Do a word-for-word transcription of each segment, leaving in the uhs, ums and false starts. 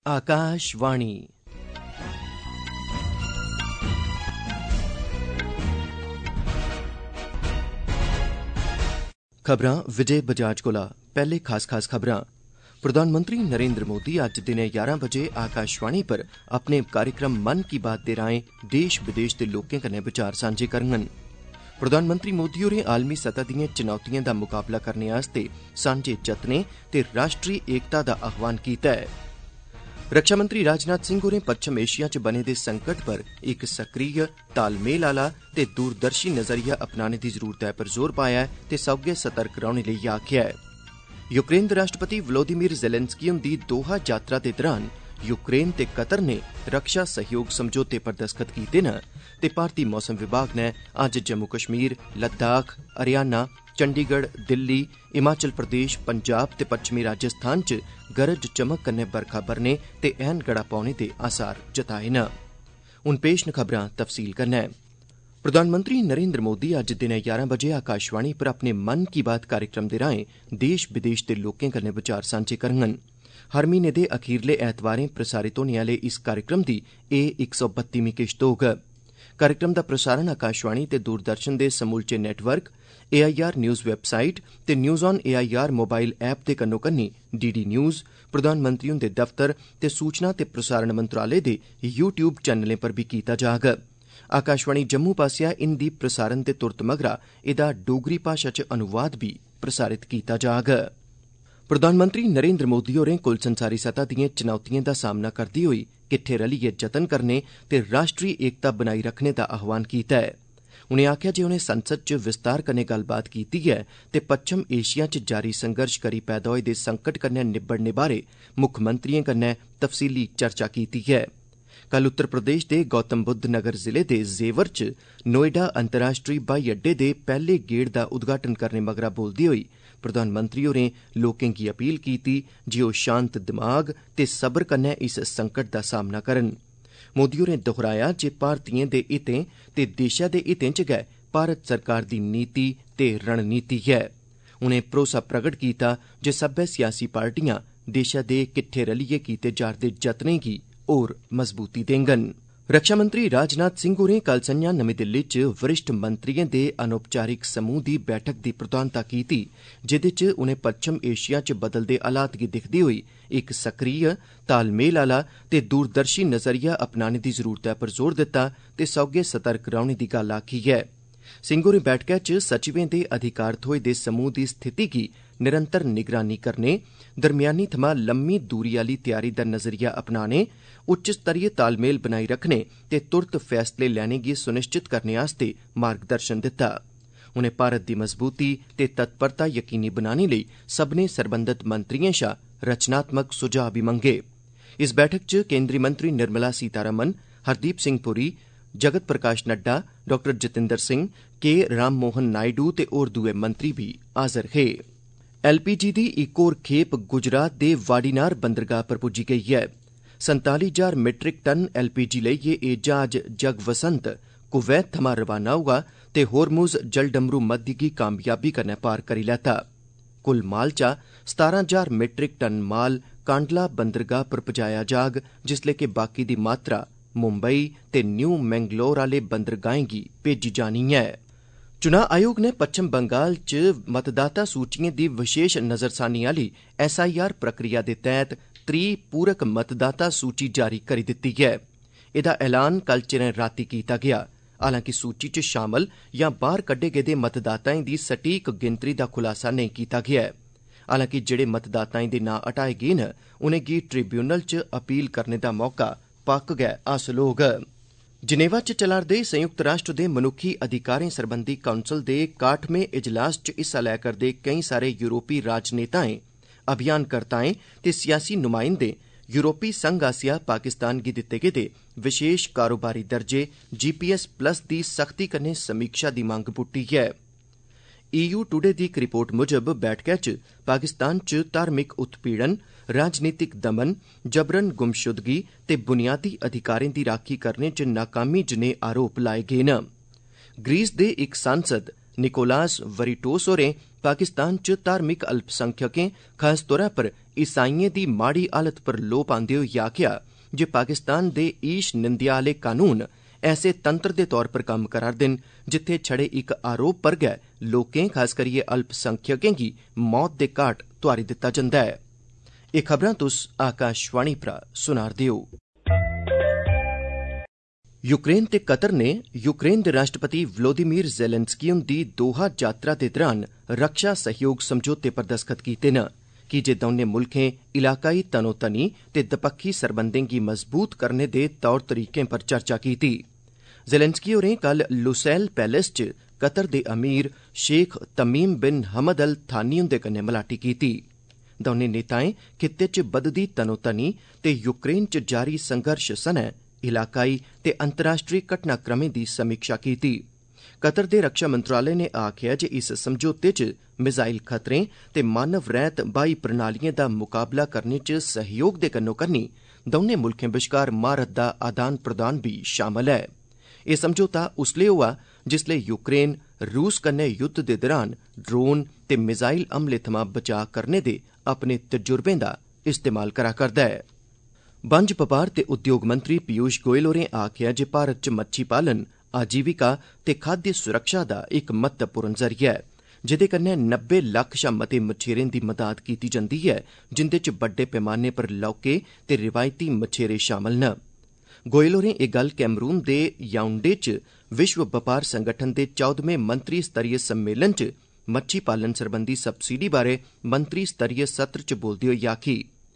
आकाशवाणी। खबरां विजय बजाज कोला। पहले खास खास खबरां। प्रधानमंत्री नरेंद्र मोदी अज्ज दिनै ग्यारह बजे आकाशवाणी पर अपने कार्यक्रम मन की बात दे राएं देश विदेश दे लोकें कन्नै विचार सांझे करङन। प्रधानमंत्री मोदी होरें आलमी सतह दिएं चुनौतिएं दा मुकाबला करने आस्तै सांझे जतनें ते राष्ट्री एकता दा आह्वान कीता है। रक्षा मंत्री राजनाथ सिंह होरें पच्छम एशिया च बने दे संकट पर इक सक्रिय, तालमेल आला ते दूरदर्शी नजरिया अपनाने दी जरूरतै पर जोर पाया है ते सौह्गे सतर्क रौह्ने लेई आखेआ है। यूक्रेन दे राष्ट्रपति वलोदिमीर ज़ेलेंस्की हुंदी दोहा यात्रा दे दौरान यूक्रेन ते कतर ने रक्षा सहयोग समझौते पर दस्तखत कीते न ते भारती मौसम विभाग ने अज्ज जम्मू कश्मीर, लद्दाख, हरियाणा, चंडीगढ़, दिल्ली, हिमाचल प्रदेश, पंजाब ते पच्छमी राजस्थान च गरज चमक कन्नै बरखा बरने ते ऐन गड़ा पौने दे आसार जताए न। हुण पेश न खबरां तफसील कन्नै। प्रधानमंत्री नरेंद्र मोदी अज्ज दिनै ग्यारह बजे आकाशवाणी पर अपने मन की बात कार्यक्रम दे राएं देश विदेश दे लोकें कन्नै विचार सांझे करङन। हर म्हीने दे अखीरले ऐतवारें प्रसारित होने आह्ले इस कार्यक्रम दी एह् इक सौ बत्तीमीं किश्त होग। कार्यक्रम दा प्रसारण आकाशवाणी ते दूरदर्शन दे समूलचे network, A I R news website ते news on A I R mobile app दे कन्नो कन्नी डी डी न्यूज़, प्रधानमंत्री हुंदे दफ्तर ते सूचना ते प्रसारण मंत्रालय दे यूट्यूब चैनलें पर बी कीता जाग। आकाशवाणी जम्मू पासेआ हिंदी प्रसारण दे तुरत मगरा एह्दा डोगरी भाशा च अनुवाद बी प्रसारित कीता जाग। प्रधानमंत्री नरेंद्र मोदी होरें कुल संसारी सतह दिएं चुनौतिएं दा सामना करदे होई किट्ठे रलियै जतन करने ते राष्ट्री एकता बनाई रखने दा आह्वान कीता है। उनें आखेआ जे उनें संसद च विस्तार कन्नै गल्लबात कीती ऐ ते पच्छम एशिया च जारी संघर्ष करी पैदा होए दे संकट कन्नै निब्बड़ने बारै मुक्खमंत्रिएं कन्नै तफसीली चर्चा कीती ऐ। कल उत्तर प्रदेश दे गौतम बुद्ध नगर जिले दे जेवर च नोएडा अंतर्राष्ट्री ब्हाई अड्डे दे पैह्ले गेड़ दा उद्घाटन करने मगरा बोलदे होई प्रधानमंत्री होरें लोकें गी अपील कीती जे ओह् शांत दिमाग ते सबर कन्नै इस संकट दा सामना करन। मोदी होरें दोहराया जे भारतीयें दे हितें ते देशै दे हितें च गै भारत सरकार दी नीति ते रणनीति ऐ। उनें भरोसा प्रगट कीता जे सब्बै सियासी पार्टियां देशै दे किट्ठे रलियै कीते जा'रदे जतनें गी होर मजबूती देङन। रक्षा मंत्री राजनाथ सिंह होरें कल संझां नमीं दिल्ली च वरिष्ठ मंत्रिएं दे अनौपचारिक समूह दी बैठक दी प्रधानता कीती, जेह्दे च उनें पच्छम एशिया च बदलदे हालात गी दिक्खदे होई इक सक्रिय, तालमेल आला ते दूरदर्शी नजरिया अपनाने दी जरूरतै पर जोर दित्ता ते सौह्गे सतर्क रौह्ने दी गल्ल आखी ऐ। सिंह होरें बैठकै च सचिवें दे अधिकार थ्होए दे समूह दी स्थिति गी निरंतर निगरानी करने, दरम्यानी थमां लम्मी दूरी आली तैयारी दा नजरिया अपनाने, उच्च स्तरीय तालमेल बनाई रखने ते तुरत फैसले लैने गी सुनिश्चित करने आस्तै मार्गदर्शन दित्ता। उनें भारत दी मजबूती ते तत्परता यकीनी बनाने लेई सब्भनें सरबंधत मंत्रिएं शा रचनात्मक सुझाऽ बी मंगे। इस बैठक च केंद्री मंत्री निर्मला सीतारमण, हरदीप सिंह पुरी, जगत प्रकाश नड्डा, डॉक्टर जितेंद्र सिंह, के राम मोहन नायडू ते होर दुए मंत्री बी हाजर हे। एल पी जी दी इक होर खेप गुजरात दे वाडीनार बंदरगाह पर पुज्जी गेई ऐ। संताली हजार metric ton L P G लेइयै एह् जहाज जगवसंत कुवैत थमां रवाना होआ ते होरमुज जलडमरू मध्य गी कामयाबी कन्नै पार करी लैता। कुल माल चा सतारां हजार मीट्रिक टन माल कांडला बंदरगाह पर पजाया जाग, जिसलै कि बाकी दी मात्रा मुंबई ते न्यू मैंगलोर आह्ले बंदरगाहें गी भेजी जानी ऐ। चुनां आयोग ने पच्छम बंगाल च मतदाता सूचिएं दी विशेष नजरसानी आह्ली एस आई आर प्रक्रिया दे तैह्त त्री पूरक मतदाता सूची जारी करी दित्ती ऐ। एह्दा ऐलान कल चिरें रातीं कीता गेआ। हालांकि सूची च शामल जां बाह्र कड्ढे गेदे मतदाताएं दी सटीक गिनतरी दा खुलासा नेईं कीता गेआ ऐ। हालांकि जेह्ड़े मतदाताएं दे नां हटाए गे न, उनेंगी ट्रिब्यूनल च अपील करने दा मौका पक्क गै हासल होग। जनेवा च चला'रदे संयुक्त राष्ट्र दे मनुक्खी अधिकारें सरबंधी काउंसल दे काह्ठमें इजलास च हिस्सा लै करदे केईं सारे यूरोपी राजनेताएं, अभियानकर्ताएं ते सियासी नुमाइंदें यूरोपी संघ आसेआ पाकिस्तान गी दित्ते गेदे विशेष कारोबारी दर्जे जी पी एस प्लस दी सख्ती कन्नै समीक्षा दी मंग पुट्टी ऐ। ई यू टुडे दी इक रिपोर्ट मुजब बैठकै च पाकिस्तान च धार्मिक उत्पीड़न, राजनीतिक दमन, जबरन गुमशुदगी ते बुनियादी अधिकारें दी राखी करने च नाकामी जनेह् आरोप लाए गे न। ग्रीस दे इक सांसद निकोलास वरीटोस होरें पाकिस्तान च धार्मिक अल्पसंख्यकें खास तौर पर ईसाइयें दी माड़ी हालत पर लोऽ पांदे होई आखेआ जे पाकिस्तान दे ईश निंदेआ आह्ले कानून ऐसे तंत्र दे तौर पर कम्म करा'रदे न जित्थै छड़े इक आरोप पर गै लोकें खास करियै अल्पसंख्यकें गी मौत दे घाट तुआरी दित्ता जंदा ऐ। एह् खबरां तुस आकाशवाणी परा सुना'रदे ओ। यूक्रेन ते कतर ने यूक्रेन दे राष्ट्रपति व्लोदिमीर ज़ेलेंस्की हुंदी दोहा यात्रा दे दौरान रक्षा सहयोग समझौते पर दस्तखत कीते न की जे दौनें मुल्खें इलाकाई तनोतनी ते दपक्खी सरबंधें गी मजबूत करने दे तौर तरीकें पर चर्चा कीती। ज़ेलेंस्की होरें कल लुसैल पैलेस च कतर दे अमीर Sheikh Tamim bin Hamad Al Thani हुंदे कन्नै मलाटी कीती। दौनें नेताएं खित्ते च बधदी तनोतनी ते यूक्रेन च जारी संघर्ष सनै इलाकाई ते अंतर्राष्ट्रीय घटनाक्रमें दी समीक्षा कीती। कतर दे रक्षा मंत्रालय ने आखेआ जे इस समझौते च मिसाइल खतरें ते मानव रैह्त ब्हाई प्रणालिएं दा मुकाबला करने च सहयोग दे कन्नो कन्नी दौनें मुल्खें बश्कार म्हारत दा आदान प्रदान बी शामल ऐ। एह् समझौता उसलै होआ जिसलै यूक्रेन रूस कन्नै युद्ध दे दौरान ड्रोन ते मिसाइल हमले थमां बचाऽ करने दे अपने तजुर्बें दा इस्तेमाल करा करदा ऐ। बंज बपार ते उद्योग मंत्री पीयूष गोयल होरें आखेआ जे भारत च मच्छी पालन आजीविका ते खाद्य सुरक्षा दा इक महत्वपूर्ण जरिया ऐ जेदे कन्नै नब्बे लक्ख शा मते मछेरें दी मदाद कीती जंदी ऐ जिंदे च बड्डे पैमाने पर लौह्के ते रिवायती मछेरे शामल न। गोयल होरें एह् गल्ल कैमरून दे याउंडे च विश्व बपार संगठन दे चौदहवें मंत्री स्तरीय सम्मेलन च मच्छी पालन सरबंधी सब्सिडी बारै मंत्री स्तरीय सत्र च बोलदे होई आखी।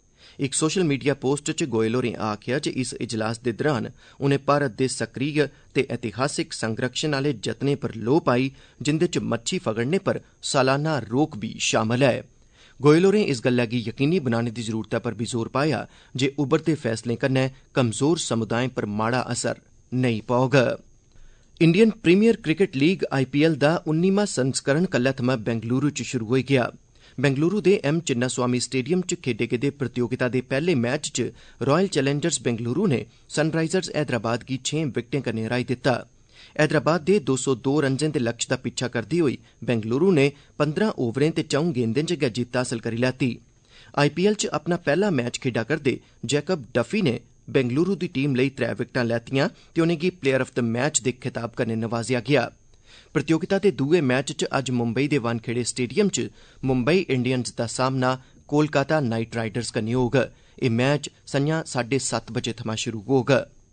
इक सोशल मीडिया पोस्ट च गोयल होरें आखेआ जे इस इजलास दे दौरान उनें भारत दे सक्रिय ते ऐतिहासिक संरक्षण आह्ले जतनें पर लोऽ पाई जिंदे च मच्छी फगड़ने पर सालाना रोक बी शामल ऐ। गोयल होरें इस गल्लै गी यकीनी बनाने दी जरूरतै पर बी जोर पाया जे उभरदे फैसलें कन्नै कमजोर समुदायें पर माड़ा असर नेईं पौग। Indian Premier cricket League IPL दा उन्नीवां संस्करण कल्लै थमां बेंगलुरू च शुरू होई गेआ। बेंगलुरू दे एम चिन्नास्वामी स्टेडियम च खेड्डे गेदे प्रतियोगिता दे पैह्ले मैच च रॉयल चैलेंजर्स बेंगलुरू ने सनराइजर्स हैदराबाद गी छें विकेटें कन्नै हराई दित्ता। हैदराबाद दे दो सौ दो रन्जें दे लक्ष्य दा पिच्छा करदे होई बेंगलुरू ने पंद्रह ओवरें ते चौं गेंदें च गै जित्त हासल करी लैती। आईपीएल च अपना पैह्ला मैच खेड्डा करदे जैकब डफी ने बेंगलुरू दी टीम लेई त्रै विकेटां लैतियां ते उनेंगी प्लेयर ऑफ द मैच दे खिताब कन्नै नवाजेआ गेआ। प्रतियोगिता दे दुए मैच च अज्ज मुंबई दे वानखेड़े स्टेडियम च मुंबई इंडियंस दा सामना कोलकाता नाइट राइडर्स कन्नै होग। एह् मैच संञा साढ़े सत्त बजे थमां शुरू होग।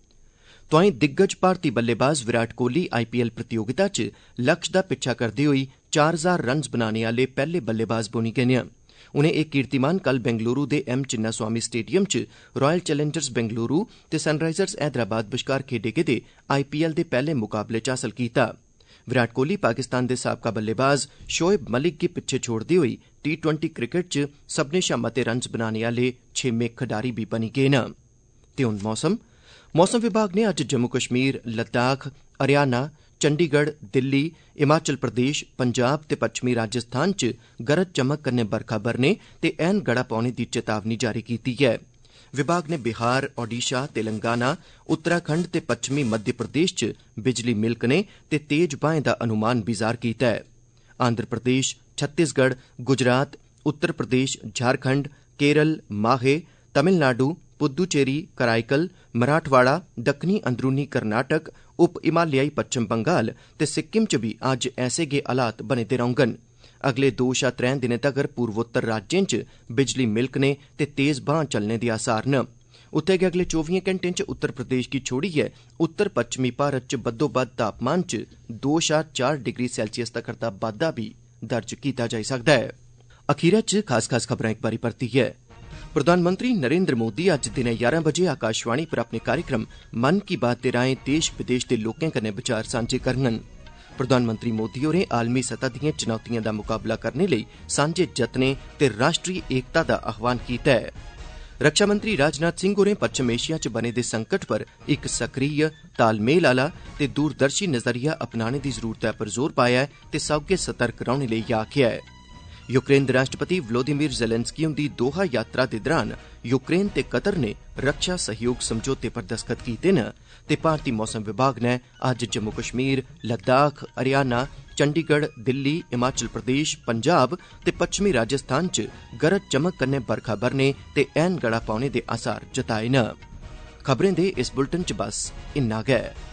तोआईं दिग्गज भारती बल्लेबाज विराट कोहली आईपीएल प्रतियोगिता च लक्ष्य दा पिच्छा करदे होई चार हजार रन्स बनाने आह्ले पैह्ले बल्लेबाज बनी गे न। उनें एह् कीर्तिमान कल बेंगलुरू दे एम चिन्नास्वामी स्टेडियम च रॉयल चैलेंजर्स बेंगलुरू ते सनराइजर्स हैदराबाद बश्कार खेड्डे गेदे आईपीएल दे पैह्ले मुकाबले च हासल कीता। विराट कोहली पाकिस्तान दे साबका बल्लेबाज शोएब मलिक गी पिच्छे छोड़दे होई टी ट्वेंटी क्रिकेट च सब्भनें शा मते रन्स बनाने आह्ले छेमें खडारी बी बनी गे न। ते हुन मौसम मौसम विभाग ने अज्ज जम्मू कश्मीर, लद्दाख, हरियाणा, चंडीगढ़, दिल्ली, हिमाचल प्रदेश, पंजाब ते पच्छमी राजस्थान च गरज चमक कन्नै बरखा बरने ते ऐन गड़ा पौने दी चेतावनी जारी कीती ऐ। विभाग ने बिहार, ओडिशा, तेलंगाना, उत्तराखंड ते पच्छमी मध्य प्रदेश च बिजली मिलकने ते तेज ब्हाएं दा अनुमान बी जाहिर कीता ऐ। आंध्र प्रदेश, छत्तीसगढ़, गुजरात, उत्तर प्रदेश, झारखंड, केरल, माहे, तमिलनाडु, पुद्दुचेरी, कराईकल, मराठवाड़ा, दक्खनी अंदरूनी कर्नाटक, उप हिमालयाई पच्छम बंगाल ते सिक्किम च भी अज्ज ऐसे गै हालात बने दे रौह्ङन। अगले दो शा त्रै दिनें तगर पूर्वोत्तर राज्यें च बिजली मिलकने ते तेज ब्हां चलने दे आसार न। उत्थे गै अगले चौबी घैंटें च उत्तर प्रदेश गी छोड़ियै उत्तर पच्छमी भारत च बद्धोबद्ध तापमान च दो शा चार डिग्री सैल्सियस तगर दा बाद्दा बी दर्ज कीता जाई सकदा ऐ। अखीरै च खास खास खबरां इक बारी परतियै। प्रधानमंत्री नरेंद्र मोदी अज्ज दिनै ग्यारह बजे आकाशवाणी पर अपने कार्यक्रम मन की बात दे राएं देश विदेश दे लोकें कन्नै विचार सांझे करङन। प्रधानमंत्री मोदी होरें आलमी सतह दिएं चुनौतिएं दा मुकाबला करने लेई सांझे जतनें ते राष्ट्रीय एकता दा आह्वान कीता ऐ। रक्षा मंत्री राजनाथ सिंह होरें पच्छम एशिया च बने दे संकट पर इक सक्रिय, तालमेल आह्ला ते दूरदर्शी नजरिया अपनाने दी जरूरतै पर जोर पाया ऐ ते सौह्गे सतर्क रौह्ने लेई आखेआ ऐ। यूक्रेन दे राष्ट्रपति व्लोदिमीर ज़ेलेंस्की हुंदी दोहा यात्रा दे दौरान यूक्रेन ते कतर ने रक्षा सहयोग समझौते पर दस्तखत कीते न ते भारती मौसम विभाग ने अज्ज जम्मू कश्मीर, लद्दाख, हरियाणा, चंडीगढ़, दिल्ली, हिमाचल प्रदेश, पंजाब ते पच्छमी राजस्थान च गरज चमक कन्नै बरखा बरने ते ऐन गड़ा पौने दे आसार जताए न। खबरें दे इस बुलेटिन च बस इन्ना गै।